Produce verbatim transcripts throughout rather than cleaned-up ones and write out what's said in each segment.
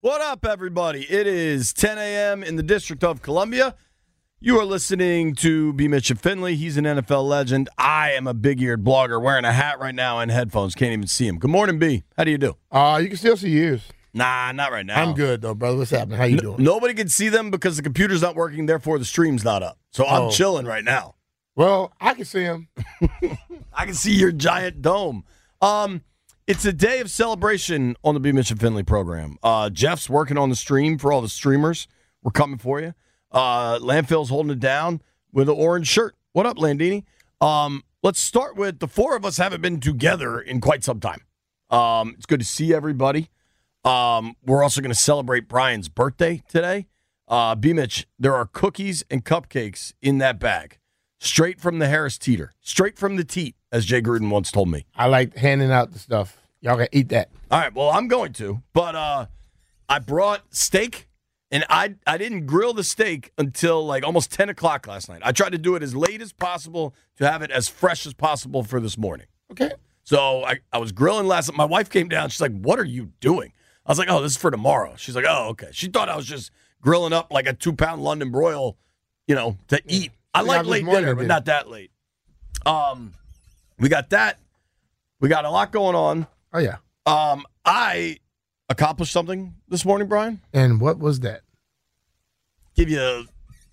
What up, everybody? It is ten a.m. in the District of Columbia. You are listening to B. Mitch and Finley. He's an N F L legend. I am a big-eared blogger wearing a hat right now and headphones. Can't even see him. Good morning, B. How do you do? Uh, you can still see yours. Nah, not right now. I'm good, though, brother. What's happening? How you N- doing? Nobody can see them because the computer's not working, therefore the stream's not up. So I'm Oh. chilling right now. Well, I can see him. I can see your giant dome. Um, it's a day of celebration on the B. Mitch and Finley program. Uh, Jeff's working on the stream for all the streamers. We're coming for you. Uh, Landfill's holding it down with an orange shirt. What up, Landini? Um, let's start with the four of us haven't been together in quite some time. Um, it's good to see everybody. Um, we're also going to celebrate Brian's birthday today. Uh, B. Mitch, there are cookies and cupcakes in that bag. Straight from the Harris Teeter. Straight from the teat, as Jay Gruden once told me. I like handing out the stuff. Y'all can eat that. All right, well, I'm going to. But uh, I brought steak, and I I didn't grill the steak until like almost ten o'clock last night. I tried to do it as late as possible to have it as fresh as possible for this morning. Okay. So I, I was grilling last night. My wife came down. She's like, what are you doing? I was like, oh, this is for tomorrow. She's like, oh, okay. She thought I was just grilling up like a two-pound London broil, you know, to eat. I Yeah, like this late morning dinner, I but did. not that late. Um, we got that. We got a lot going on. Oh, yeah. Um, I accomplished something this morning, Brian. And what was that? Give you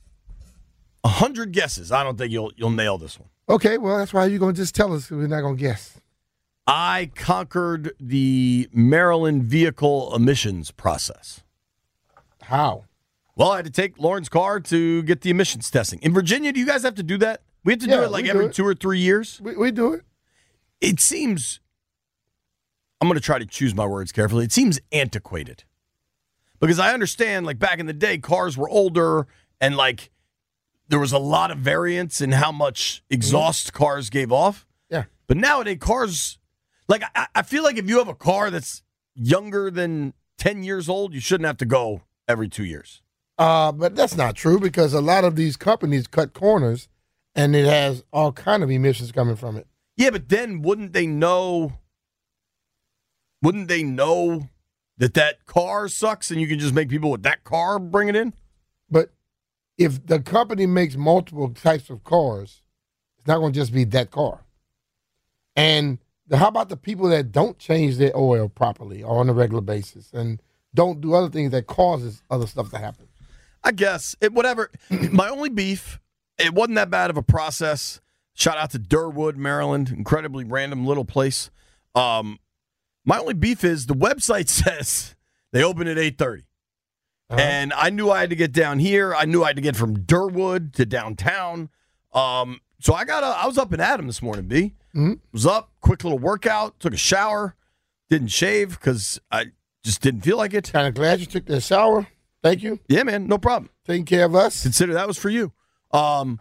a hundred guesses. I don't think you'll you'll nail this one. Okay, well, that's why you're going to just tell us. We're not going to guess. I conquered the Maryland vehicle emissions process. How? Well, I had to take Lauren's car to get the emissions testing. In Virginia, do you guys have to do that? We have to Yeah, do it like we do every it. two or three years. We, we do it. It seems, I'm going to try to choose my words carefully. It seems antiquated. Because I understand, like back in the day, cars were older and like there was a lot of variance in how much exhaust mm-hmm. cars gave off. Yeah. But nowadays, cars, like I, I feel like if you have a car that's younger than ten years old, you shouldn't have to go every two years. Uh, but that's not true because a lot of these companies cut corners and it has all kind of emissions coming from it. Yeah, but then wouldn't they know, wouldn't they know that that car sucks and you can just make people with that car bring it in? But if the company makes multiple types of cars, it's not going to just be that car. And the, how about the people that don't change their oil properly or on a regular basis and don't do other things that causes other stuff to happen? I guess. It, whatever. My only beef, it wasn't that bad of a process. Shout out to Durwood, Maryland. Incredibly random little place. Um, my only beef is the website says they open at eight thirty. Uh-huh. And I knew I had to get down here. I knew I had to get from Durwood to downtown. Um, so I got. A, I was up and at 'em this morning, B. Mm-hmm. Was up, quick little workout, took a shower, didn't shave because I just didn't feel like it. Kind of glad you took that shower. Thank you. Yeah, man, no problem. Taking care of us. Consider that was for you. Um,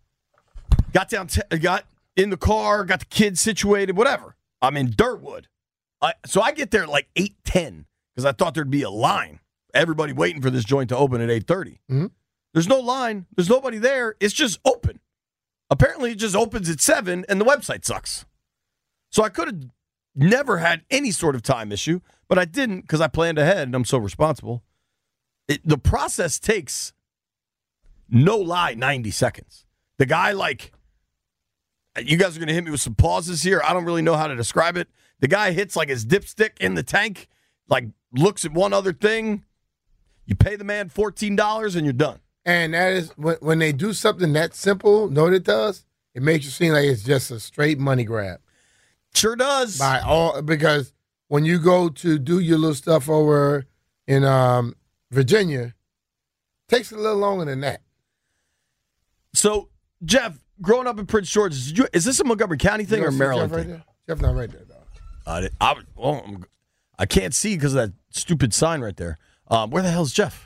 got down, t- got in the car, got the kids situated, whatever. I'm in Durwood. I, so I get there at like eight ten because I thought there'd be a line. Everybody waiting for this joint to open at eight thirty. Mm-hmm. There's no line. There's nobody there. It's just open. Apparently, it just opens at seven and the website sucks. So I could have never had any sort of time issue, but I didn't because I planned ahead and I'm so responsible. It, the process takes, no lie, ninety seconds. The guy, like, you guys are going to hit me with some pauses here. I don't really know how to describe it. The guy hits, like, his dipstick in the tank, like, looks at one other thing. You pay the man fourteen dollars and you're done. And that is, when, when they do something that simple, know what it does? It makes you seem like it's just a straight money grab. Sure does. By all, because when you go to do your little stuff over in um, Virginia, it takes a little longer than that. So, Jeff, growing up in Prince George, is, you, is this a Montgomery County thing You or don't see Maryland Jeff right thing? there? Jeff not right there, dog. Uh, I, well, I'm, I can't see because of that stupid sign right there. Um, where the hell's Jeff?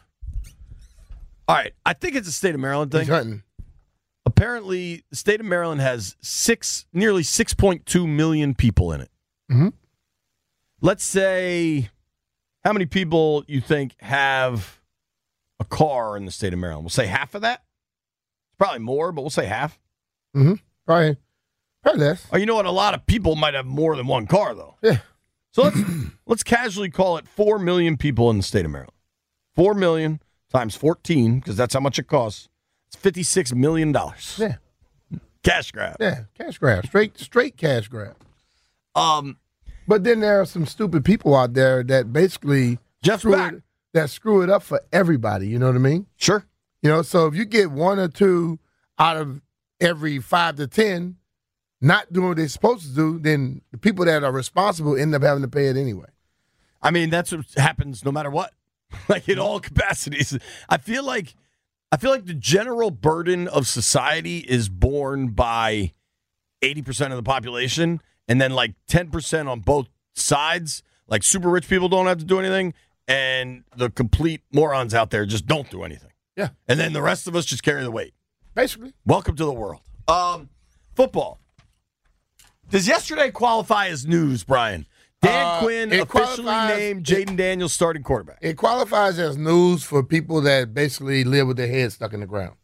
All right, I think it's a state of Maryland thing. He's hunting. Apparently, the state of Maryland has six, nearly six point two million people in it. Mm-hmm. Let's say, how many people you think have a car in the state of Maryland? We'll say half of that. It's probably more, but we'll say half. Mm-hmm. Probably, probably less. Oh, you know what? A lot of people might have more than one car, though. Yeah. So let's let's casually call it four million people in the state of Maryland. four million times fourteen, because that's how much it costs. It's fifty-six million dollars. Yeah. Cash grab. Yeah, cash grab. Straight straight cash grab. Um, But then there are some stupid people out there that basically Jeff's screw back. it, that screw it up for everybody. You know what I mean? Sure. You know, so if you get one or two out of every five to ten not doing what they're supposed to do, then the people that are responsible end up having to pay it anyway. I mean, that's what happens no matter what. Like in all capacities. I feel like I feel like the general burden of society is borne by eighty percent of the population, and then like ten percent on both sides. Like super rich people don't have to do anything, and the complete morons out there just don't do anything. Yeah. And then the rest of us just carry the weight. Basically. Welcome to the world. Um, football. Does yesterday qualify as news, Brian? Dan Uh, Quinn it officially qualifies- named Jaden Daniels starting quarterback. It qualifies as news for people that basically live with their head stuck in the ground.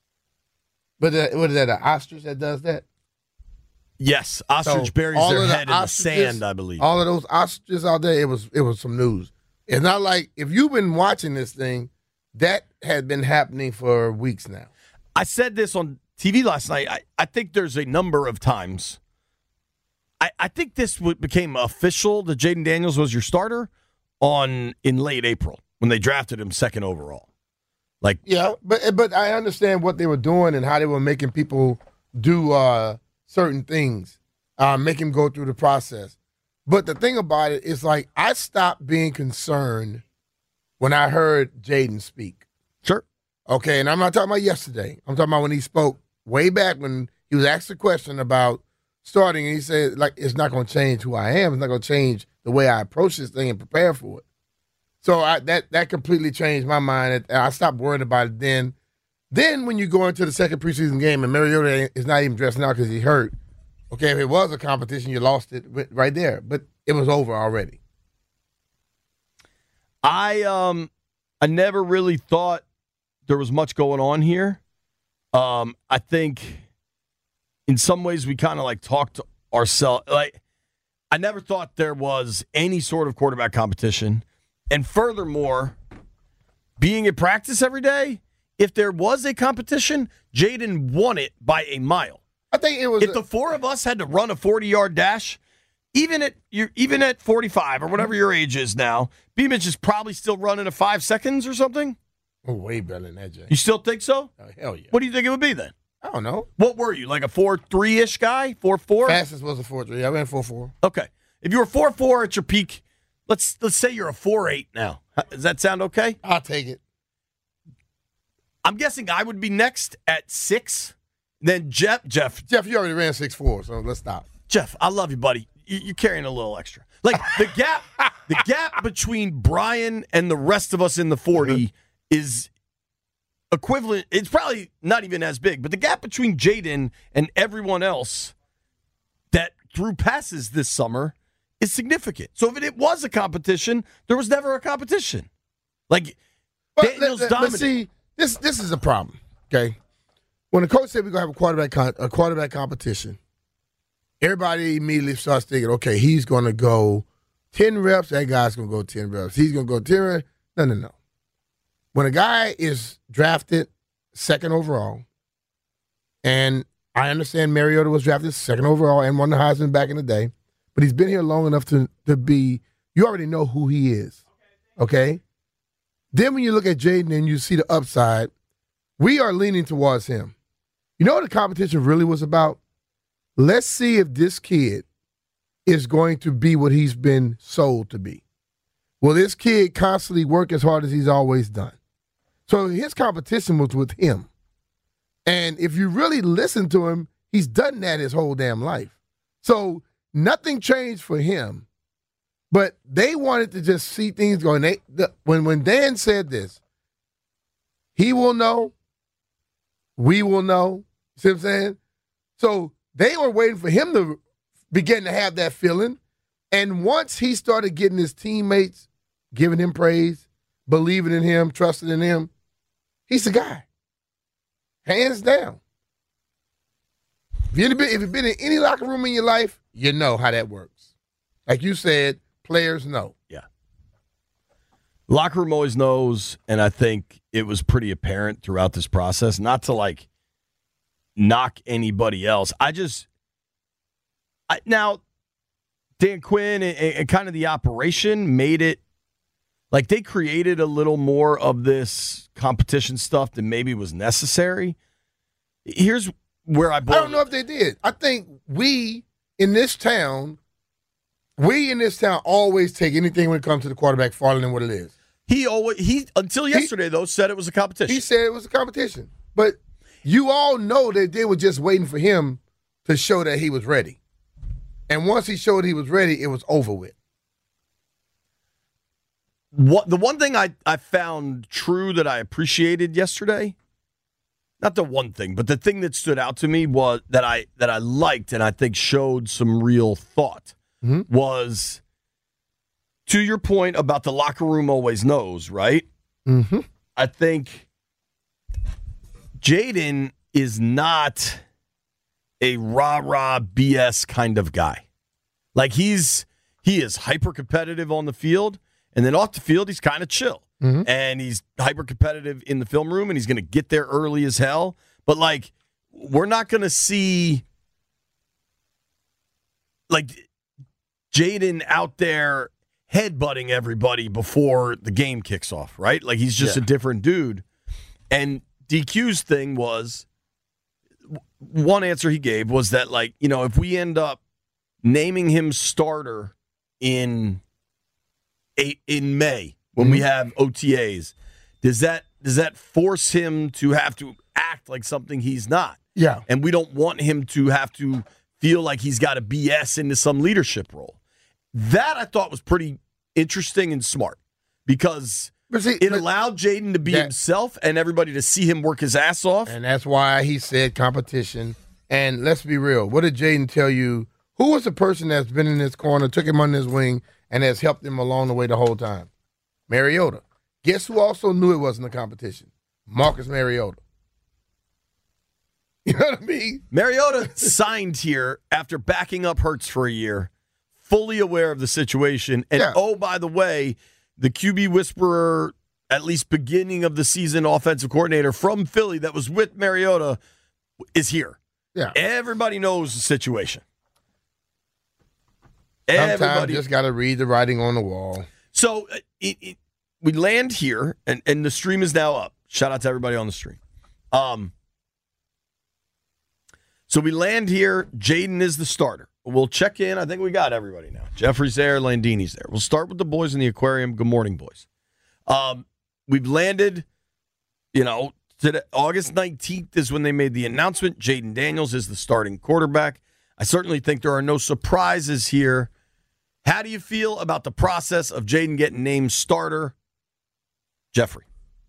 But uh, what is that, an ostrich that does that? Yes, ostrich So, buries all their of the head in the ostriches- sand, I believe. All of those ostriches out there, it was it was some news. It's not like, if you've been watching this thing, that had been happening for weeks now. I said this on T V last night. I, I think there's a number of times. I, I think this w- became official that Jaden Daniels was your starter on in late April when they drafted him second overall. Like, Yeah, but but I understand what they were doing and how they were making people do uh, certain things, uh, make him go through the process. But the thing about it is, like, I stopped being concerned when I heard Jaden speak. sure. Okay, and I'm not talking about yesterday. I'm talking about when he spoke way back when he was asked a question about starting, and he said, like, it's not going to change who I am. It's not going to change the way I approach this thing and prepare for it. So I, that that completely changed my mind. And I stopped worrying about it then. Then when you go into the second preseason game and Mariota is not even dressing out because he's hurt, okay, if it was a competition, you lost it right there. But it was over already. I um I never really thought there was much going on here. Um, I think in some ways we kind of like talked to ourselves. Like, I never thought there was any sort of quarterback competition. And furthermore, being at practice every day, if there was a competition, Jaden won it by a mile. I think it was. If the four of us had to run a forty-yard dash, even at you even at forty-five or whatever your age is now, B-Mitch is probably still running at five seconds or something. oh, way better than that, Jay. You still think so? Oh, hell yeah. What do you think it would be then? I don't know. What were you, like a four three-ish guy? four four? Fastest was a four three. I ran four four. Okay. If you were four four at your peak, let's let's say you're a four eight now. Does that sound okay? I'll take it. I'm guessing I would be next at six. Then Jeff, Jeff, Jeff, you already ran six four, so let's stop. Jeff, I love you, buddy. You- You're carrying a little extra. Like the gap, the gap between Brian and the rest of us in the forty is equivalent. It's probably not even as big, but the gap between Jaden and everyone else that threw passes this summer is significant. So if it was a competition, there was never a competition. Like But, Daniels let- let- but dominated. see, this this is a problem. Okay, when the coach said we're gonna have a quarterback con- a quarterback competition, everybody immediately starts thinking, okay, he's gonna go ten reps. That guy's gonna go ten reps. He's gonna go ten reps. No, no, no. When a guy is drafted second overall, and I understand Mariota was drafted second overall and won the Heisman back in the day, but he's been here long enough to to be. You already know who he is. Okay. Then when you look at Jaden and you see the upside, we are leaning towards him. You know what the competition really was about? Let's see if this kid is going to be what he's been sold to be. Will this kid constantly work as hard as he's always done? So his competition was with him. And if you really listen to him, he's done that his whole damn life. So nothing changed for him. But they wanted to just see things going. They, the, when, when Dan said this, he will know, we will know. See what I'm saying? So they were waiting for him to begin to have that feeling. And once he started getting his teammates giving him praise, believing in him, trusting in him, he's the guy. Hands down. If you've been, if you've been in any locker room in your life, you know how that works. Like you said, Players know. Yeah. Locker room always knows, and I think it was pretty apparent throughout this process. Not to, like, knock anybody else. I just I, now Dan Quinn and, and kind of the operation made it like they created a little more of this competition stuff than maybe was necessary. Here's where I I boil don't know if they did. I think we in this town, we in this town always take anything when it comes to the quarterback farther than what it is. He always he until yesterday he, though said it was a competition. He said it was a competition, but you all know that they were just waiting for him to show that he was ready. And once he showed he was ready, it was over with. What the one thing I, I found true that I appreciated yesterday, not the one thing, but the thing that stood out to me was that I that I liked and I think showed some real thought mm-hmm. was to your point about the locker room always knows, right? Mm-hmm. I think Jayden is not a rah-rah B S kind of guy. Like he's he is hyper competitive on the field, and then off the field he's kind of chill. Mm-hmm. And he's hyper competitive in the film room, and he's going to get there early as hell. But like we're not going to see like Jayden out there headbutting everybody before the game kicks off, right? Like he's just yeah. a different dude. And D Q's thing was, one answer he gave was that, like, you know, if we end up naming him starter in eight, in May when mm-hmm. we have O T As, does that does that force him to have to act like something he's not? Yeah. And we don't want him to have to feel like he's got to B S into some leadership role. That I thought was pretty interesting and smart because See, it allowed Jayden to be that, himself and everybody to see him work his ass off. And that's why he said competition. And let's be real. What did Jayden tell you? Who was the person that's been in his corner, took him under his wing, and has helped him along the way the whole time? Mariota. Guess who also knew it wasn't a competition? Marcus Mariota. You know what I mean? Mariota signed here after backing up Hurts for a year, fully aware of the situation. And, yeah. oh, by the way, the Q B whisperer, at least beginning of the season offensive coordinator from Philly that was with Mariota, is here. Yeah. Everybody knows the situation. Sometimes Everybody just got to read the writing on the wall. So uh, it, it, we land here, and, and the stream is now up. Shout out to everybody on the stream. Um, so we land here. Jayden is the starter. We'll check in. I think we got everybody now. Jeffrey's there. Landini's there. We'll start with the boys in the aquarium. Good morning, boys. Um, we've landed, you know, today, August nineteenth is when they made the announcement. Jayden Daniels is the starting quarterback. I certainly think there are no surprises here. How do you feel about the process of Jayden getting named starter? Jeffrey.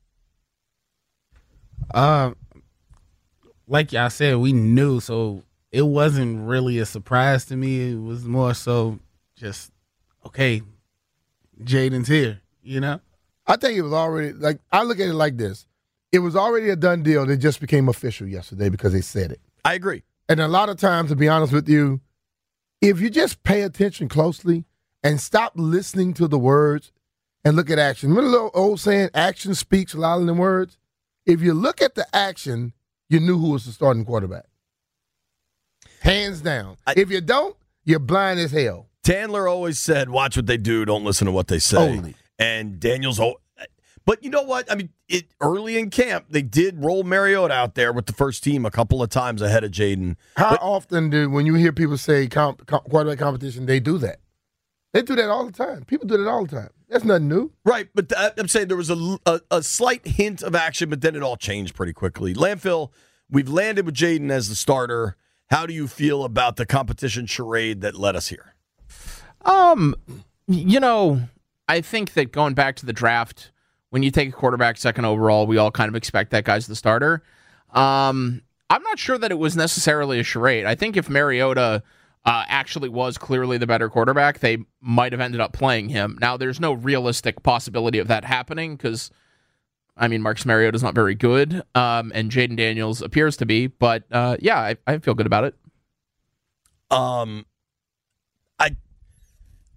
Uh, like I said, we knew, so it wasn't really a surprise to me. It was more so just, okay, Jayden's here, you know? I think it was already, like, I look at it like this. It was already a done deal. It just became official yesterday because they said it. I agree. And a lot of times, to be honest with you, if you just pay attention closely and stop listening to the words and look at action. Remember the old saying, action speaks louder than words? If you look at the action, you knew who was the starting quarterback. Hands down. I, if you don't, you're blind as hell. Tandler always said, watch what they do, don't listen to what they say. Totally. And Daniels, but you know what? I mean, it, early in camp, they did roll Mariota out there with the first team a couple of times ahead of Jayden. How but, often do, when you hear people say comp, comp, quarterback competition, they do that? They do that all the time. People do that all the time. That's nothing new. Right, but th- I'm saying there was a, a, a slight hint of action, but then it all changed pretty quickly. Landfill, we've landed with Jayden as the starter. How do you feel about the competition charade that led us here? Um, you know, I think that going back to the draft, when you take a quarterback second overall, we all kind of expect that guy's the starter. Um, I'm not sure that it was necessarily a charade. I think if Mariota uh, actually was clearly the better quarterback, they might have ended up playing him. Now, there's no realistic possibility of that happening because, I mean, Marcus Mariota's not very good, um, and Jayden Daniels appears to be. But, uh, yeah, I, I feel good about it. Um, I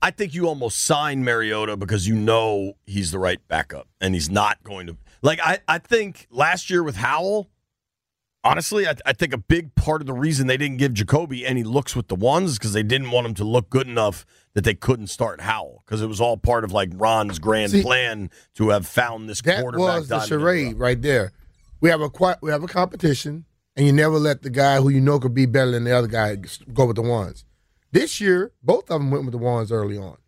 I think you almost sign Mariota because you know he's the right backup, and he's not going to. Like, I, I think last year with Howell, honestly, I, I think a big part of the reason they didn't give Jacoby any looks with the ones is because they didn't want him to look good enough that they couldn't start Howell, because it was all part of, like, Ron's grand See, plan to have found this that quarterback. was the diamond in charade rough. right there. We have a qui- we have a competition, and you never let the guy who you know could be better than the other guy go with the ones. This year, both of them went with the ones early on.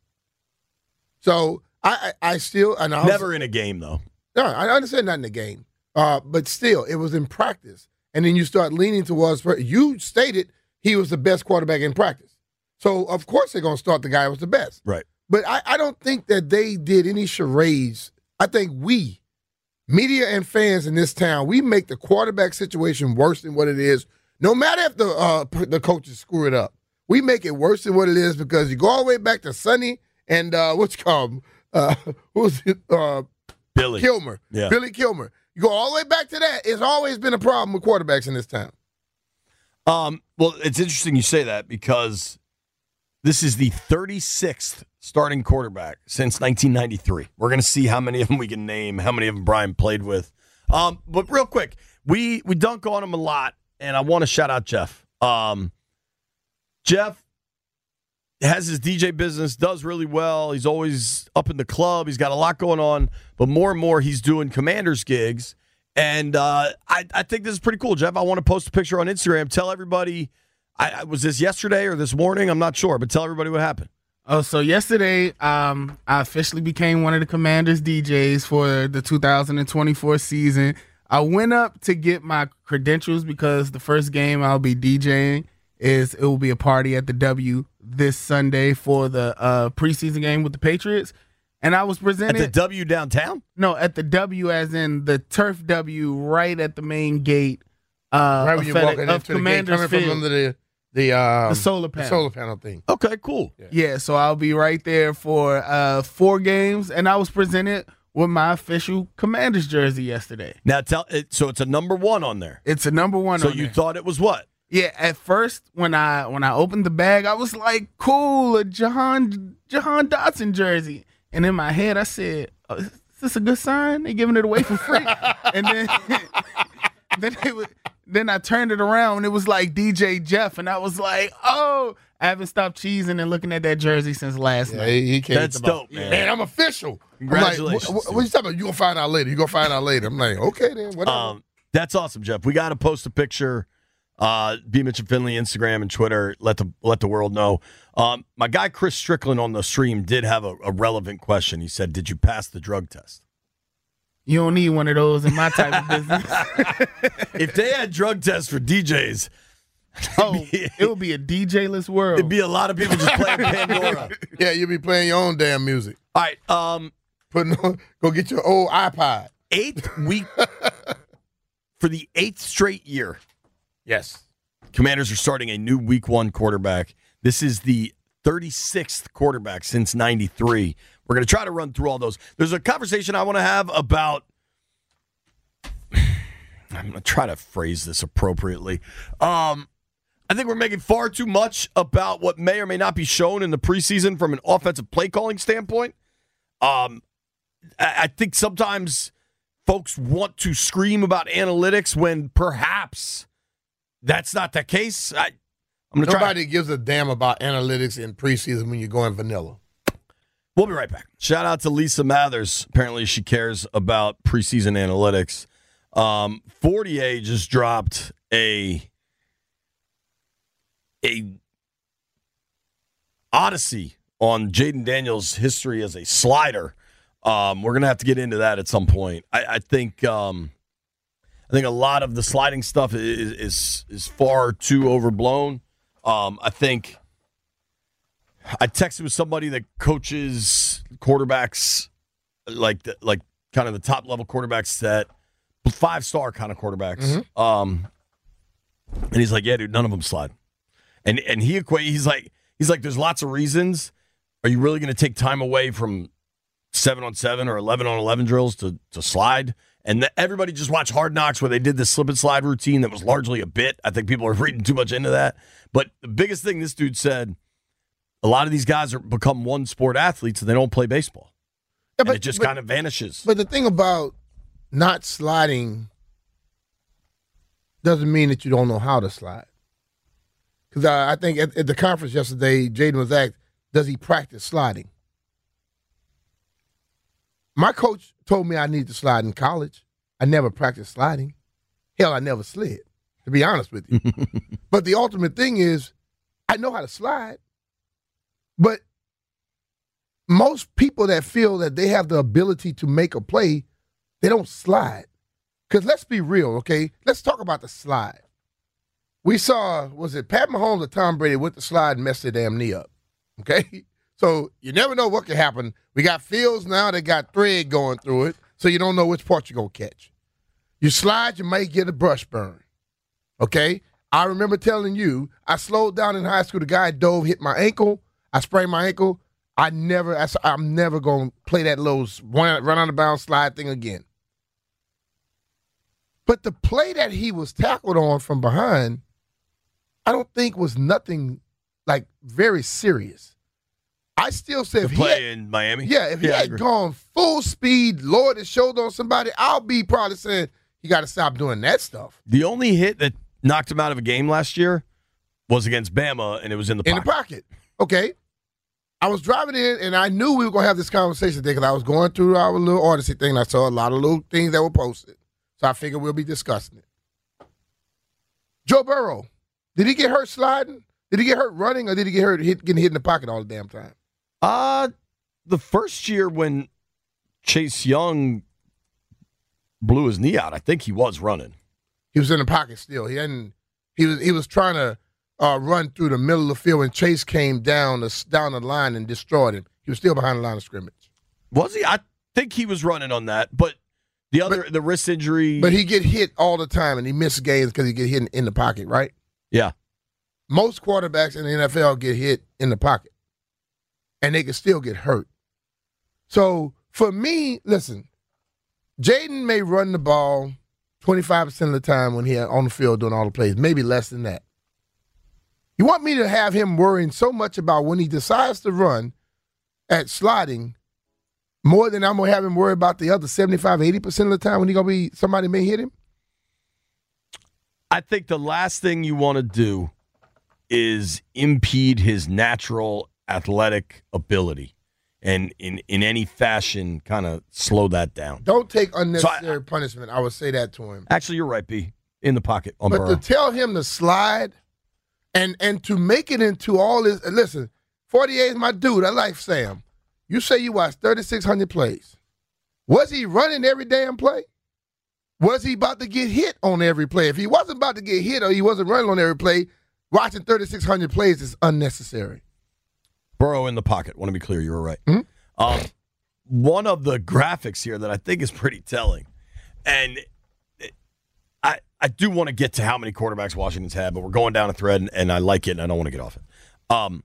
So I, I, I still and I Never in a game, though. No, I understand not in the game, uh, but still, it was in practice. And then you start leaning towards. You stated he was the best quarterback in practice, so of course they're going to start the guy who was the best. Right. But I, I don't think that they did any charades. I think we, media and fans in this town, we make the quarterback situation worse than what it is. No matter if the uh, the coaches screw it up, we make it worse than what it is because you go all the way back to Sonny and uh, what's it called uh, who's it? Uh, Billy Kilmer, yeah. Billy Kilmer. You go all the way back to that. It's always been a problem with quarterbacks in this town. Um, well, it's interesting you say that because this is the thirty-sixth starting quarterback since nineteen ninety-three. We're going to see how many of them we can name, how many of them Brian played with. Um, but real quick, we we dunk on him a lot, and I want to shout out Jeff. Um, Jeff has his D J business, does really well. He's always up in the club. He's got a lot going on, but more and more he's doing Commanders gigs. And uh, I, I think this is pretty cool, Jeff. I want to post a picture on Instagram. Tell everybody, I, was this yesterday or this morning? I'm not sure, but tell everybody what happened. Oh, so yesterday, um, I officially became one of the Commanders D Js for the two thousand twenty-four season. I went up to get my credentials because the first game I'll be DJing is it will be a party at the W this Sunday for the uh, preseason game with the Patriots. And I was presented. At the W downtown? No, at the W as in the Turf W right at the main gate uh, Right when of, you're FedEx, walking of into the gate, Commanders coming from Field. under the the, um, The solar the panel. solar panel thing. Okay, cool. Yeah. Yeah, so I'll be right there for uh, four games. And I was presented with my official Commanders jersey yesterday. Now, tell it. So it's a number one on there. It's a number one So on you there. thought it was what? Yeah, at first when I when I opened the bag, I was like, "Cool, a Jahan Jahan Dotson jersey." And in my head, I said, oh, "Is this a good sign? They giving it away for free?" And then then it was, then I turned it around and it was like D J Jeff, and I was like, "Oh!" I haven't stopped cheesing and looking at that jersey since last Yeah, night. he, he can't That's get the ball. dope, man. Man, I'm official. Congratulations, I'm like, what, dude. what you talking about? You gonna find out later. You gonna find out later. I'm like, okay then, whatever. Um, that's awesome, Jeff. We got to post a picture. Uh, B. Mitch and Finley, Instagram and Twitter. Let the let the world know. Um, my guy Chris Strickland on the stream did have a, a relevant question. He said, "Did you pass the drug test?" You don't need one of those in my type of business. If they had drug tests for D Js, Oh, it would be a D J-less world. it'd be a lot of people just playing Pandora. Yeah, you'll be playing your own damn music. All right, um, Putting on, go get your old iPod. eighth week for the eighth straight year. Yes. Commanders are starting a new week one quarterback. This is the thirty-sixth quarterback since ninety-three. We're going to try to run through all those. There's a conversation I want to have about, I'm going to try to phrase this appropriately. Um, I think we're making far too much about what may or may not be shown in the preseason from an offensive play calling standpoint. Um, I, I think sometimes folks want to scream about analytics when perhaps that's not the case. I, I'm going to try. Nobody gives a damn about analytics in preseason when you're going vanilla. We'll be right back. Shout out to Lisa Mathers. Apparently she cares about preseason analytics. Um, Fortier just dropped a a odyssey on Jaden Daniels' history as a slider. Um, we're gonna have to get into that at some point. I, I think um, I think a lot of the sliding stuff is is, is far too overblown. Um, I think I texted with somebody that coaches quarterbacks, like the, like kind of the top level quarterbacks that five star kind of quarterbacks. Mm-hmm. Um, and he's like, yeah, dude, none of them slide. And and he equate. He's like, he's like, there's lots of reasons. Are you really going to take time away from seven on seven or eleven on eleven drills to to slide? And the, everybody just watched Hard Knocks where they did this slip and slide routine that was largely a bit. I think people are reading too much into that. But the biggest thing this dude said a lot of these guys are become one sport athletes and they don't play baseball. Yeah, and it just kind of vanishes. But the thing about not sliding doesn't mean that you don't know how to slide. Because I, I think at, at the conference yesterday, Jaden was asked, does he practice sliding? My coach told me I need to slide in college. I never practiced sliding. Hell, I never slid, to be honest with you. But the ultimate thing is, I know how to slide. But most people that feel that they have the ability to make a play, they don't slide. Because let's be real, okay? Let's talk about the slide. We saw, was it Pat Mahomes or Tom Brady with the slide and messed their damn knee up, okay? So you never know what could happen. We got fields now that got thread going through it, so you don't know which part you're going to catch. You slide, you might get a brush burn, okay? I remember telling you, I slowed down in high school. The guy dove, hit my ankle. I sprained my ankle. I never, I, I'm never going to play that little run, run out of bounds slide thing again. But the play that he was tackled on from behind, I don't think was nothing like very serious. I still say the if play he had, in Miami. Yeah, if he yeah, had gone full speed, lowered his shoulder on somebody, I'll be probably saying you got to stop doing that stuff. The only hit that knocked him out of a game last year was against Bama, and it was in the pocket. In the pocket. Okay. I was driving in, and I knew we were going to have this conversation today because I was going through our little Odyssey thing, and I saw a lot of little things that were posted. So I figured we'll be discussing it. Joe Burrow, did he get hurt sliding? Did he get hurt running, or did he get hurt hit, getting hit in the pocket all the damn time? Uh, the first year when Chase Young blew his knee out, I think he was running. He was in the pocket still. He hadn't. He was. He was trying to uh, run through the middle of the field, and Chase came down the down the line and destroyed him. He was still behind the line of scrimmage. Was he? I think he was running on that, but the other, but, the wrist injury. But he get hit all the time, and he missed games because he get hit in, in the pocket, right? Yeah. Most quarterbacks in the N F L get hit in the pocket, and they can still get hurt. So for me, listen, Jaden may run the ball twenty-five percent of the time when he's on the field doing all the plays, maybe less than that. You want me to have him worrying so much about when he decides to run at sliding more than I'm going to have him worry about the other seventy-five, eighty percent of the time when he's going to be, somebody may hit him? I think the last thing you want to do is impede his natural athletic ability and in, in any fashion kind of slow that down. Don't take unnecessary so I, punishment. I would say that to him. Actually, you're right, B. In the pocket on But Burrow. to tell him to slide and and to make it into all this, listen, forty-eight is my dude. I like Sam. You say you watched thirty-six hundred plays. Was he running every damn play? Was he about to get hit on every play? If he wasn't about to get hit or he wasn't running on every play, watching thirty-six hundred plays is unnecessary. Burrow in the pocket. Want to be clear, you were right. Mm-hmm. Um, one of the graphics here that I think is pretty telling, and I I do want to get to how many quarterbacks Washington's had, but we're going down a thread, and, and I like it, and I don't want to get off it. Um,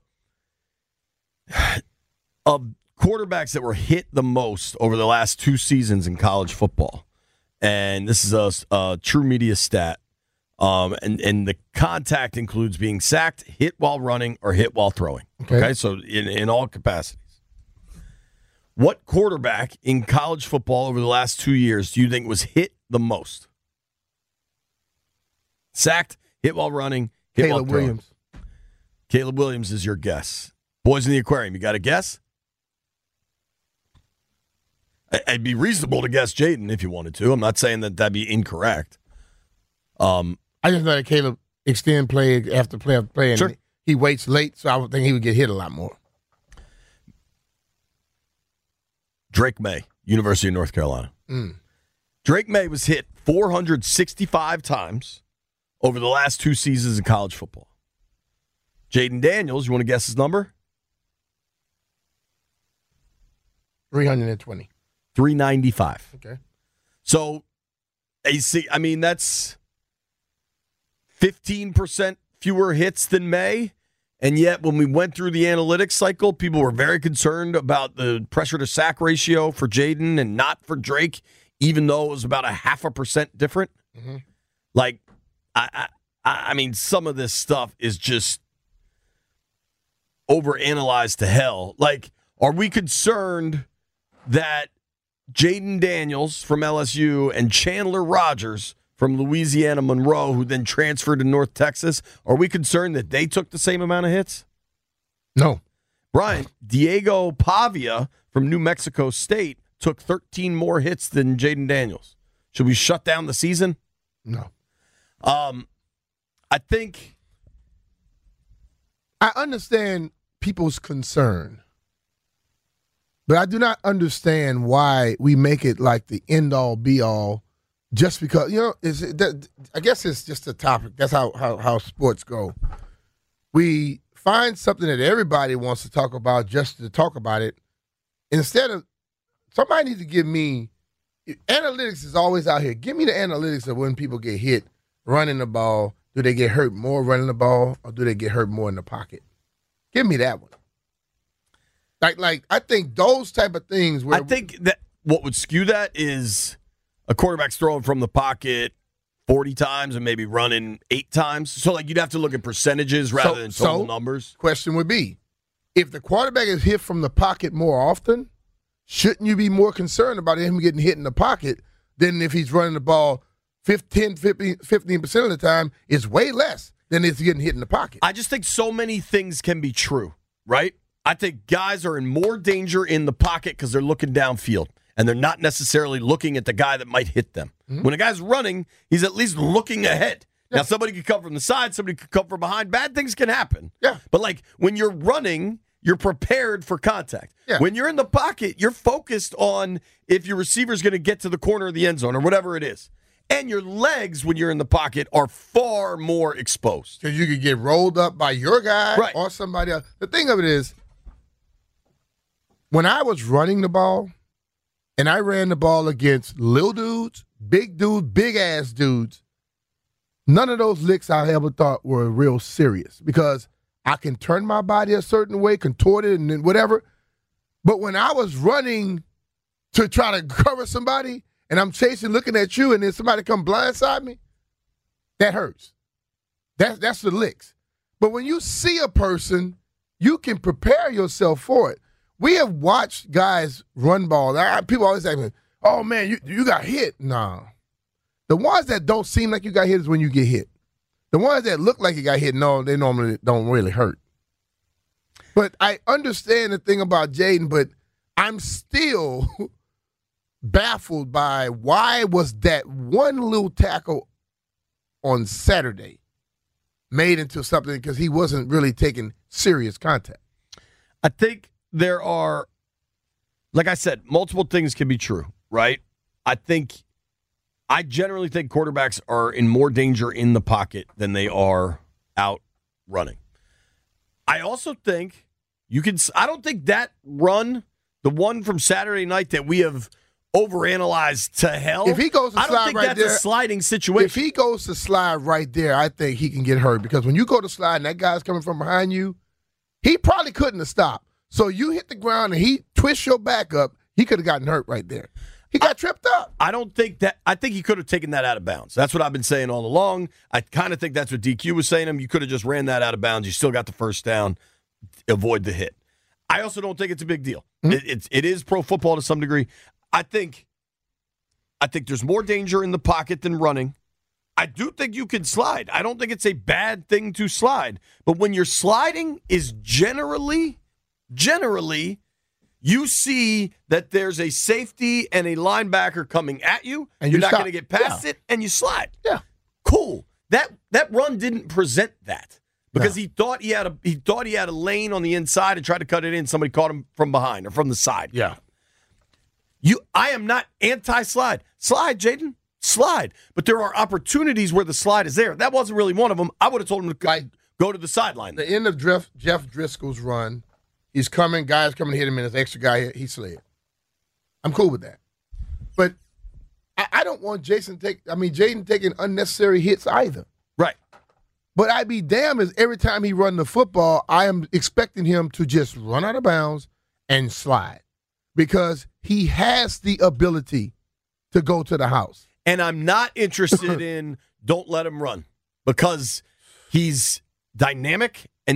of quarterbacks that were hit the most over the last two seasons in college football, and this is a, a true media stat, um, and, and the contact includes being sacked, hit while running, or hit while throwing. Okay, okay? So in, in all capacities. What quarterback in college football over the last two years do you think was hit the most? Sacked, hit while running, hit Caleb while throwing. Williams. Caleb Williams is your guess. Boys in the Aquarium, you got a guess? It'd be reasonable to guess Jaden if you wanted to. I'm not saying that that'd be incorrect. Um, I just know that Caleb extend play after play after play, and sure. he waits late, so I would think he would get hit a lot more. Drake May, University of North Carolina. Mm. Drake May was hit four hundred sixty-five times over the last two seasons in college football. Jaden Daniels, you want to guess his number? three hundred twenty. three ninety-five. Okay. So, you see, I mean, that's fifteen percent fewer hits than May. And yet, when we went through the analytics cycle, people were very concerned about the pressure to sack ratio for Jaden and not for Drake, even though it was about a half a percent different. Mm-hmm. Like, I, I, I mean, some of this stuff is just overanalyzed to hell. Like, are we concerned that Jaden Daniels from L S U and Chandler Rogers from Louisiana Monroe, who then transferred to North Texas, are we concerned that they took the same amount of hits? No. Brian, Diego Pavia from New Mexico State took thirteen more hits than Jaden Daniels. Should we shut down the season? No. Um, I think I understand people's concern, but I do not understand why we make it like the end-all, be-all, just because, you know, is it, that, I guess it's just a topic. That's how, how, how sports go. We find something that everybody wants to talk about just to talk about it. Instead of, somebody needs to give me, analytics is always out here. Give me the analytics of when people get hit running the ball. Do they get hurt more running the ball, or do they get hurt more in the pocket? Give me that one. Like, like I think those type of things. Where I think that what would skew that is a quarterback's throwing from the pocket forty times and maybe running eight times. So, like, you'd have to look at percentages rather So- than total so- numbers. question would be, if the quarterback is hit from the pocket more often, shouldn't you be more concerned about him getting hit in the pocket than if he's running the ball fifteen, fifteen percent of the time? Is way less than it's getting hit in the pocket. I just think so many things can be true, right? I think guys are in more danger in the pocket because they're looking downfield, and they're not necessarily looking at the guy that might hit them. Mm-hmm. When a guy's running, he's at least looking ahead. Yeah. Now, somebody could come from the side, somebody could come from behind. Bad things can happen. Yeah. But, like, when you're running, you're prepared for contact. Yeah. When you're in the pocket, you're focused on if your receiver's going to get to the corner of the end zone or whatever it is. And your legs, when you're in the pocket, are far more exposed. Because you could get rolled up by your guy right. or somebody else. The thing of it is, when I was running the ball, and I ran the ball against little dudes, big dudes, big-ass dudes, none of those licks I ever thought were real serious because I can turn my body a certain way, contort it, and then whatever. But when I was running to try to cover somebody, and I'm chasing, looking at you, and then somebody come blindside me, that hurts. That's that's the licks. But when you see a person, you can prepare yourself for it. We have watched guys run ball. I, people always say, "Oh man, you you got hit." Nah, the ones that don't seem like you got hit is when you get hit. The ones that look like you got hit, no, they normally don't really hurt. But I understand the thing about Jaden, but I'm still baffled by why was that one little tackle on Saturday made into something because he wasn't really taking serious contact. I think there are, like I said, multiple things can be true, right? I think, I generally think quarterbacks are in more danger in the pocket than they are out running. I also think you can, I don't think that run, the one from Saturday night that we have overanalyzed to hell. If he goes to I don't slide think right that's there, a sliding situation. If he goes to slide right there, I think he can get hurt because when you go to slide and that guy's coming from behind you, he probably couldn't have stopped. So you hit the ground and he twists your back up, he could have gotten hurt right there. He got I, tripped up. I don't think that – I think he could have taken that out of bounds. That's what I've been saying all along. I kind of think that's what D Q was saying to him. You could have just ran that out of bounds. You still got the first down. Avoid the hit. I also don't think it's a big deal. Mm-hmm. It, it's, it is pro football to some degree. I think – I think there's more danger in the pocket than running. I do think you can slide. I don't think it's a bad thing to slide. But when you're sliding is generally, generally, you see that there's a safety and a linebacker coming at you. And you're you not stop. going to get past Yeah. it, and you slide. Yeah. Cool. That that run didn't present that because No. he thought he had a he thought he had a lane on the inside and tried to cut it in. Somebody caught him from behind or from the side. Yeah. You, I am not anti-slide. Slide, Jaden. Slide. But there are opportunities where the slide is there. That wasn't really one of them. I would have told him to Like, go to the sideline. The end of Jeff, Jeff Driscoll's run, he's coming, guys coming to hit him, and this extra guy, he slid. I'm cool with that. But I, I don't want Jason take. I mean, Jaden taking unnecessary hits either. Right. But I'd be damned if every time he run the football, I am expecting him to just run out of bounds and slide because he has the ability to go to the house. And I'm not interested in don't let him run because he's dynamic and that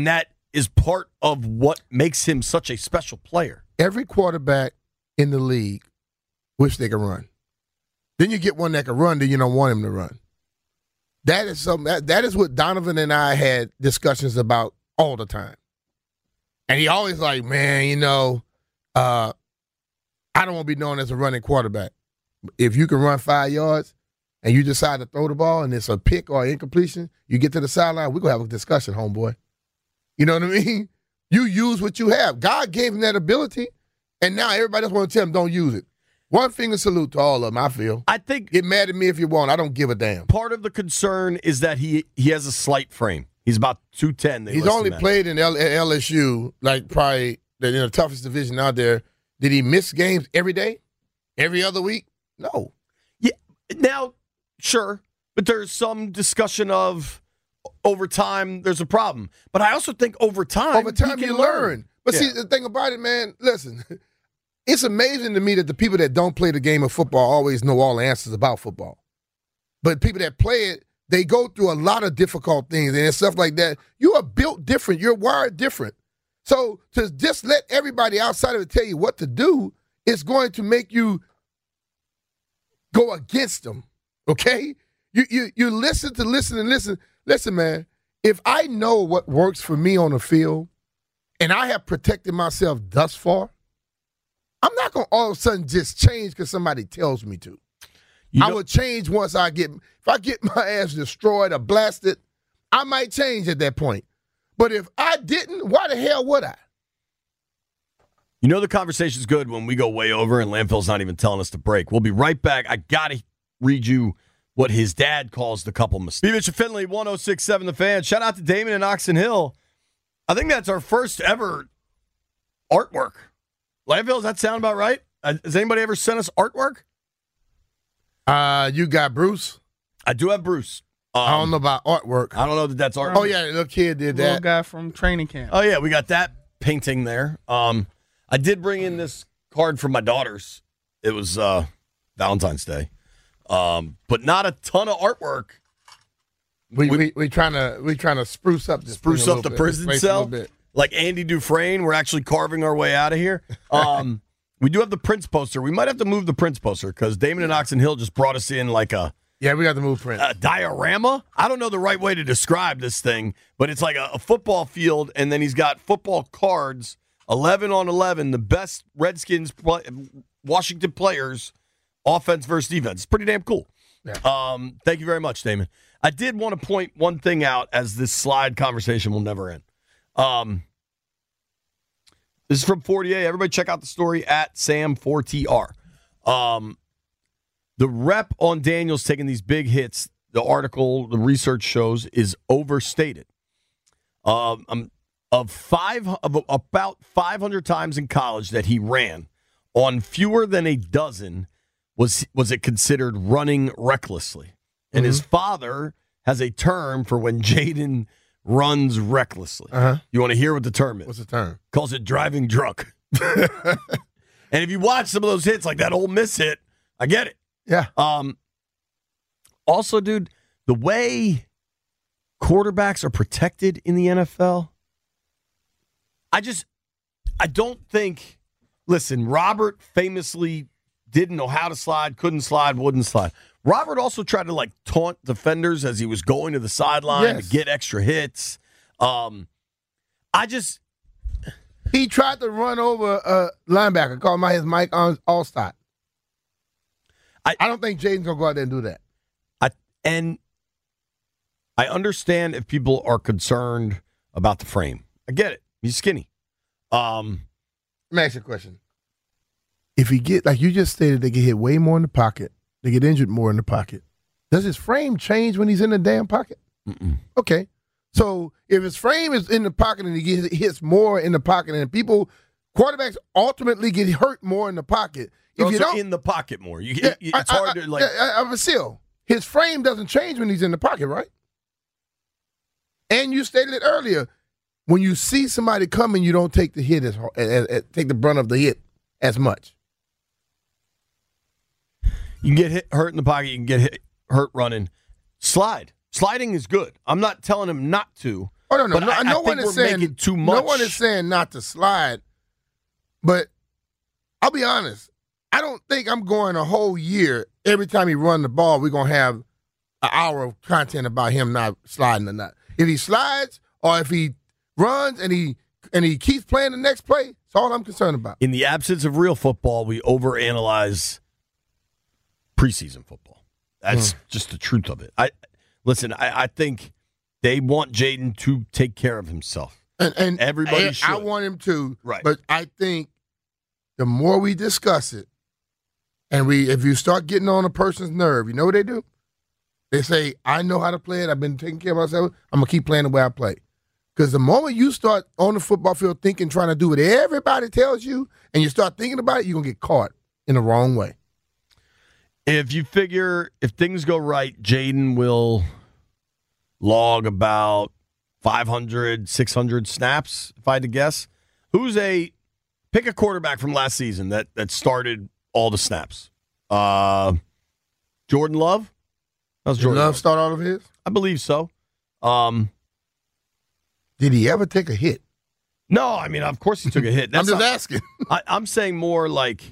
is part of what makes him such a special player. Every quarterback in the league wish they could run. Then you get one that can run, then you don't want him to run. That is something that, that is what Donovan and I had discussions about all the time. And he always like, man, you know, uh, I don't want to be known as a running quarterback. If you can run five yards and you decide to throw the ball and it's a pick or incompletion, you get to the sideline, we're going to have a discussion, homeboy. You know what I mean? You use what you have. God gave him that ability, and now everybody else want to tell him don't use it. One finger salute to all of them, I feel. I think Get mad at me if you want. I don't give a damn. part of the concern is that he he has a slight frame. He's about two ten. He's only played in L- L S U, like probably the, you know, toughest division out there. Did he miss games every day? Every other week? No. Yeah. Now, sure, but there's some discussion of over time there's a problem. But I also think over time, Over time, he can you learn. But Yeah. see, the thing about it, man, listen, it's amazing to me that the people that don't play the game of football always know all the answers about football. But people that play it, they go through a lot of difficult things and stuff like that. You are built different. You're wired different. So to just let everybody outside of it tell you what to do is going to make you go against them, okay? You you you listen to listen and listen. Listen, man, if I know what works for me on the field and I have protected myself thus far, I'm not going to all of a sudden just change because somebody tells me to. You I know- will change once I get, if I get my ass destroyed or blasted, I might change at that point. But if I didn't, why the hell would I? You know the conversation's good when we go way over and Landfill's not even telling us to break. We'll be right back. I got to read you what his dad calls the couple mistakes. B. Mitch and Finley, one oh six point seven The Fan. Shout out to Damon and Oxon Hill. I think that's our first ever artwork. Landfill, does that sound about right? Uh, has anybody ever sent us artwork? Uh, you got Bruce. I do have Bruce. Um, I don't know about artwork. I don't know that that's art. Oh, yeah, the little kid did Little that. guy from training camp. Oh, yeah, we got that painting there. Um, I did bring in this card from my daughters. It was uh, Valentine's Day. Um, but not a ton of artwork. We we- we, we trying to we trying to spruce up this Spruce thing a up the little bit, prison this place a cell. little bit. Like Andy Dufresne, we're actually carving our way out of here. Um, we do have the Prince poster. We might have to move the Prince poster because Damon and Oxon Hill just brought us in like a, Yeah, we got the move print. a diorama. I don't know the right way to describe this thing, but it's like a, a football field, and then he's got football cards, eleven on eleven, the best Redskins, play, Washington players, offense versus defense. It's pretty damn cool. Yeah. Um, thank you very much, Damon. I did want to point one thing out as this slide conversation will never end. Um, this is from forty-eight. Everybody check out the story at Sam four T R. Um, the rep on Daniels taking these big hits, the article, the research shows, is overstated. Um, um, of five of about five hundred times in college that he ran, on fewer than a dozen was was it considered running recklessly. And his father has a term for when Jaden runs recklessly. Uh-huh. You want to hear what the term is? What's the term? Calls it driving drunk. And if you watch some of those hits, like that Ole Miss hit, I get it. Yeah. Um. Also, dude, the way quarterbacks are protected in the N F L, I just, I don't think. Listen, Robert famously didn't know how to slide, couldn't slide, wouldn't slide. Robert also tried to like taunt defenders as he was going to the sideline Yes. to get extra hits. Um, I just, He tried to run over a linebacker, call him out his Mike Allstott. I- I don't think Jaden's going to go out there and do that. I and I understand if people are concerned about the frame. I get it. He's skinny. Um, Let me ask you a question. If he get, like you just stated, they get hit way more in the pocket. They get injured more in the pocket. Does his frame change when he's in the damn pocket? mm-mm. Okay. So if his frame is in the pocket and he gets hits more in the pocket, and people, quarterbacks ultimately get hurt more in the pocket. If also you don't, in the pocket more. You, Yeah, you- it's I- hard I- to like. I, I, I, but still, his frame doesn't change when he's in the pocket, right? And you stated it earlier. When you see somebody coming, you don't take the hit as, hard- as, as take the brunt of the hit as much. You can get hit, hurt in the pocket. You can get hit, hurt running. Slide. Sliding is good. I'm not telling him not to. Oh no, no, But no, I- I no think one is we're saying making too No much. one is saying not to slide, but I'll be honest. I don't think I'm going a whole year every time he run the ball. We're gonna have an hour of content about him not sliding or not. If he slides or if he runs and he and he keeps playing the next play, that's all I'm concerned about. In the absence of real football, we overanalyze preseason football. That's just the truth of it. I listen. I, I think they want Jaden to take care of himself. And, and Everybody and I should. want him to, Right. But I think the more we discuss it, and we, if you start getting on a person's nerve, you know what they do? They say, "I know how to play it. I've been taking care of myself. I'm gonna keep playing the way I play." Because the moment you start on the football field thinking, trying to do what everybody tells you, and you start thinking about it, you're gonna get caught in the wrong way. If you figure if things go right, Jaden will log about five hundred, six hundred snaps, if I had to guess. Who's a pick a quarterback from last season that that started all the snaps? Uh, Jordan Love? How's Did Jordan Love Love? start all of his? I believe so. Um, Did he ever take a hit? no, I mean, of course he took a hit. I'm That's just not- asking. I, I'm saying more like,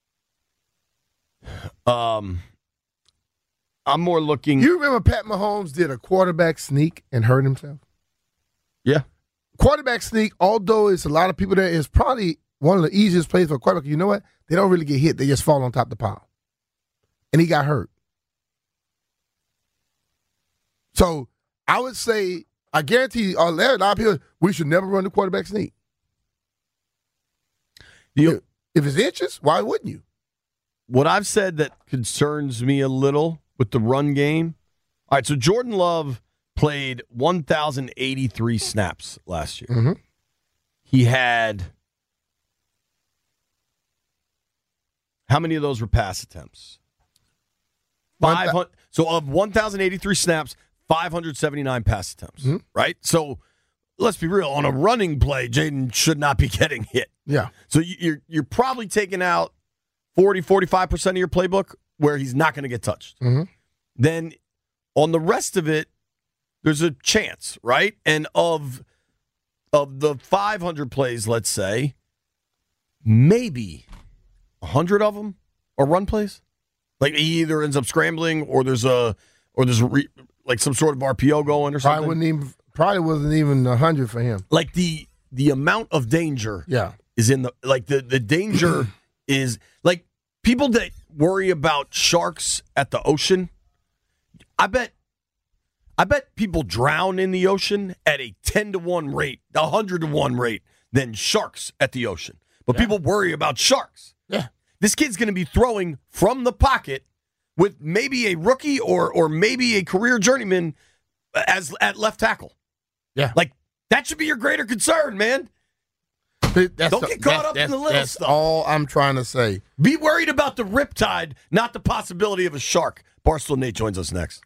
um, I'm more looking. You remember Pat Mahomes did a quarterback sneak and hurt himself? yeah, Quarterback sneak, although it's a lot of people there, is probably one of the easiest plays for a quarterback. You know what? They don't really get hit. They just fall on top of the pile. And he got hurt. So I would say, I guarantee a lot of people, we should never run the quarterback sneak. You- If it's inches, why wouldn't you? what I've said that concerns me a little with the run game. All right, so Jordan Love played one thousand eighty-three snaps last year. Mhm. He had how many of those were pass attempts? One Five thou- hundred. So of one thousand eighty-three snaps, five hundred seventy-nine pass attempts. Mhm. Right. So let's be real. On a running play, Jaden should not be getting hit. Yeah. So you- you're you're probably taking out forty, forty-five percent of your playbook where he's not going to get touched. Mhm. Then on the rest of it, there's a chance, right? And of of the five hundred plays, let's say, maybe one hundred of them are run plays. Like he either ends up scrambling or there's a or there's a re, like some sort of R P O going or Probably something. wouldn't even probably wasn't even a hundred for him. Like the the amount of danger Yeah. is in the like the the danger is like people that worry about sharks at the ocean. I bet I bet people drown in the ocean at a ten to one rate, a one hundred to one rate than sharks at the ocean. But people worry about sharks. Yeah. This kid's going to be throwing from the pocket with maybe a rookie or or maybe a career journeyman as at left tackle. Yeah. Like that should be your greater concern, man. But that's Don't the- get caught that's- up in the that's- little that's stuff. all I'm trying to say. Be worried about the riptide, not the possibility of a shark. Barstool Nate joins us next.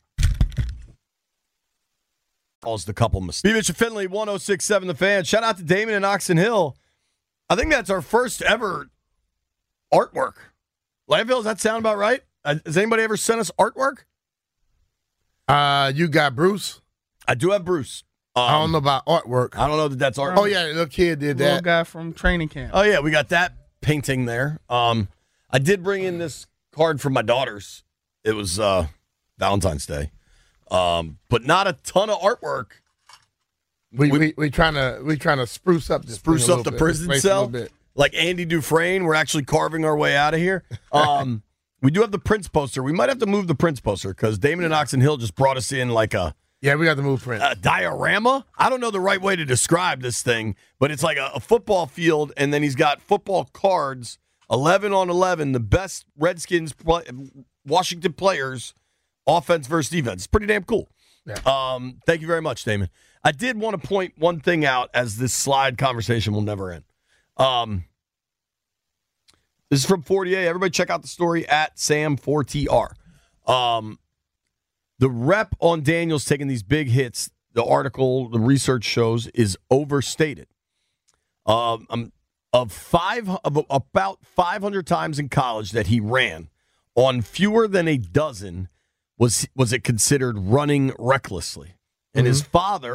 Calls the couple mistakes. B. Mitch and Finley, one oh six point seven The Fan. Shout out to Damon and Oxon Hill. I think that's our first ever artwork. Landfill, does that sound about right? Uh, has anybody ever sent us artwork? Uh, you got Bruce. I do have Bruce. Um, I don't know about artwork. I don't know that that's art. Oh yeah, the little kid did Little that. guy from training camp. Oh yeah, we got that painting there. Um, I did bring in this card from my daughters. It was uh, Valentine's Day, um, but not a ton of artwork. We we we trying to we trying to spruce up this Spruce thing a up the little bit, prison this place a cell, little bit. like Andy Dufresne. We're actually carving our way out of here. Um, we do have the Prince poster. We might have to move the Prince poster because Damon and Oxon Hill just brought us in like a. Yeah, we got to move Prince. a diorama. I don't know the right way to describe this thing, but it's like a, a football field, and then he's got football cards, eleven on eleven, the best Redskins, play, Washington players, offense versus defense. It's pretty damn cool. Yeah. Um, thank you very much, Damon. I did want to point one thing out as this slide conversation will never end. Um, this is from forty-eight. Everybody check out the story at Sam four T R. Um, The rep on Daniels taking these big hits, the article, the research shows, is overstated. Um, um, of five, of about five hundred times in college that he ran, on fewer than a dozen was was it considered running recklessly. And his father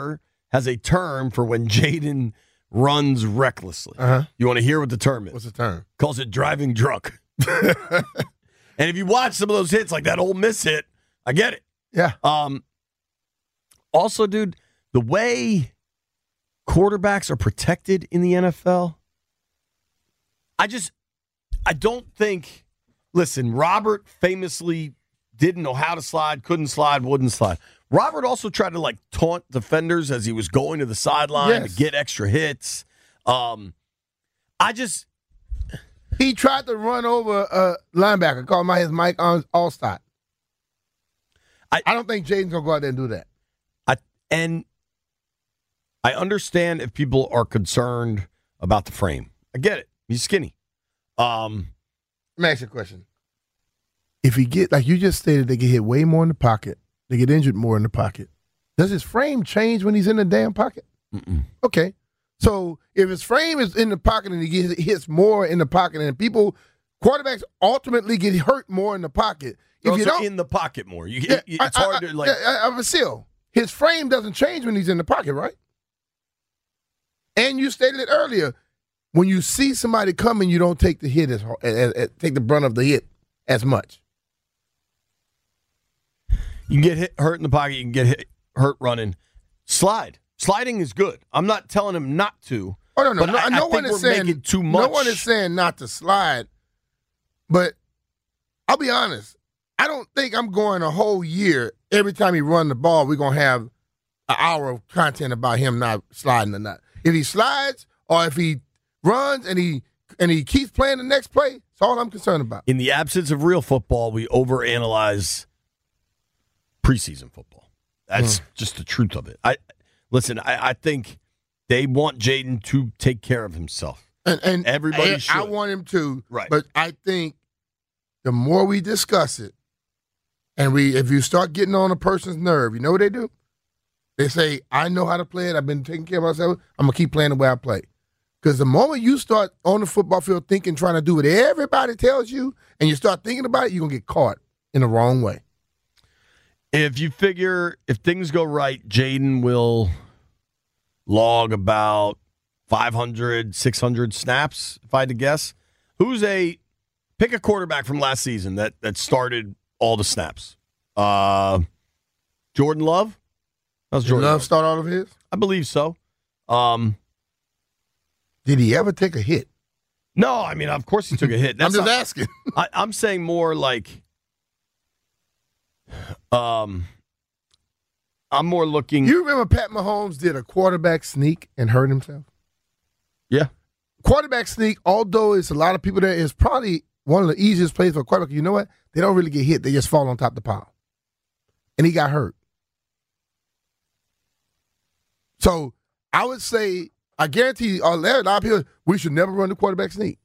has a term for when Jaden runs recklessly. Uh-huh. You want to hear what the term is? What's the term? Calls it driving drunk. And if you watch some of those hits, like that Ole Miss hit, I get it. Yeah. Um. Also, dude, the way quarterbacks are protected in the N F L, I just, I don't think, listen, Robert famously didn't know how to slide, couldn't slide, wouldn't slide. Robert also tried to, like, taunt defenders as he was going to the sideline Yes. to get extra hits. Um, I just, He tried to run over a linebacker, call him out his Mike Allstott. I- I don't think Jaden's going to go out there and do that. I, and I understand if people are concerned about the frame. I get it. He's skinny. Um, Let me ask you a question. If he get, like you just stated, they get hit way more in the pocket. They get injured more in the pocket. Does his frame change when he's in the damn pocket? mm-mm. Okay. So if his frame is in the pocket and he gets hits more in the pocket, and people, quarterbacks ultimately get hurt more in the pocket. If Also you don't, in the pocket more. You, yeah, it- it's I- hard I- to, like, yeah, I, I, still, his frame doesn't change when he's in the pocket, right? And you stated it earlier. When you see somebody coming, you don't take the hit as, hard, as, as take the brunt of the hit as much. you can get hit, hurt in the pocket. You can get hit, hurt running. Slide. Sliding is good. I'm not telling him not to. Oh no, no, But no, I- I no think one is we're saying making too much. No one is saying not to slide, but I'll be honest. I don't think I'm going a whole year every time he run the ball. We're gonna have an hour of content about him not sliding or not. If he slides or if he runs and he and he keeps playing the next play, that's all I'm concerned about. In the absence of real football, we overanalyze preseason football. That's just the truth of it. I listen. I, I think they want Jaden to take care of himself. And, and Everybody and I should. want him to, Right. But I think the more we discuss it, and we, if you start getting on a person's nerve, you know what they do? They say, "I know how to play it. I've been taking care of myself. I'm gonna keep playing the way I play." Because the moment you start on the football field thinking, trying to do what everybody tells you, and you start thinking about it, you're gonna get caught in the wrong way. If you figure if things go right, Jaden will log about five hundred, six hundred snaps, if I had to guess. Who's a pick a quarterback from last season that that started all the snaps? Uh, Jordan Love? That was Did Jordan Love Love. start all of his? I believe so. Um, Did he ever take a hit? no, I mean, of course he took a hit. I'm That's just not- asking. I, I'm saying more like, um, I'm more looking. You remember Pat Mahomes did a quarterback sneak and hurt himself? yeah, Quarterback sneak, although it's a lot of people there, is probably one of the easiest plays for a quarterback. You know what? They don't really get hit. They just fall on top of the pile. And he got hurt. So I would say, I guarantee a lot of people, we should never run the quarterback sneak.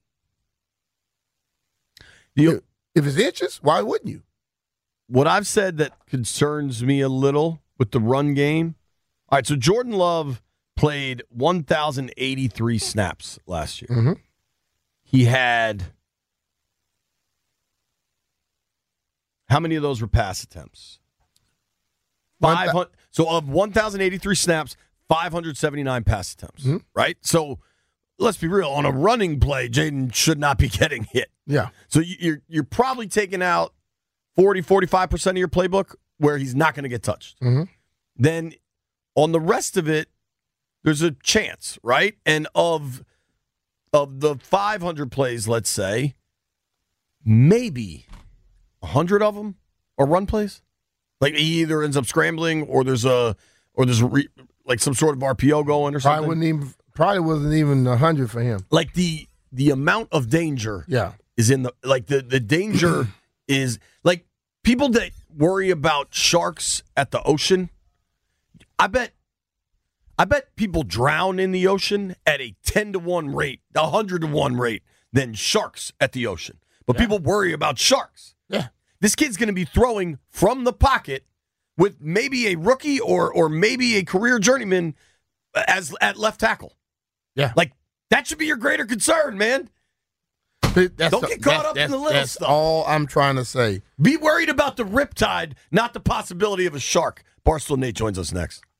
You- If, if it's inches, why wouldn't you? what I've said that concerns me a little with the run game. All right, so Jordan Love played one thousand eighty-three snaps last year. Mhm. He had how many of those were pass attempts? One Five thou- hundred. So of one thousand eighty-three snaps, five hundred seventy-nine pass attempts. Mhm. Right. So let's be real. On a running play, Jaden should not be getting hit. Yeah. So you- you're you're probably taking out forty, forty-five percent of your playbook where he's not going to get touched. Mhm. Then on the rest of it, there's a chance, right? And of of the five hundred plays, let's say, maybe one hundred of them are run plays. Like he either ends up scrambling or there's a or there's a re, like some sort of R P O going or Probably something. wouldn't even probably wasn't even a hundred for him. Like the the amount of danger Yeah. is in the like the the danger is like people that worry about sharks at the ocean. I bet I bet people drown in the ocean at a ten to one rate, a one hundred to one rate than sharks at the ocean. But people worry about sharks. Yeah. This kid's going to be throwing from the pocket with maybe a rookie or or maybe a career journeyman as at left tackle. Yeah. Like that should be your greater concern, man. That's Don't the- get caught that's- up in the that's- little that's stuff. all I'm trying to say. Be worried about the riptide, not the possibility of a shark. Barstool Nate joins us next.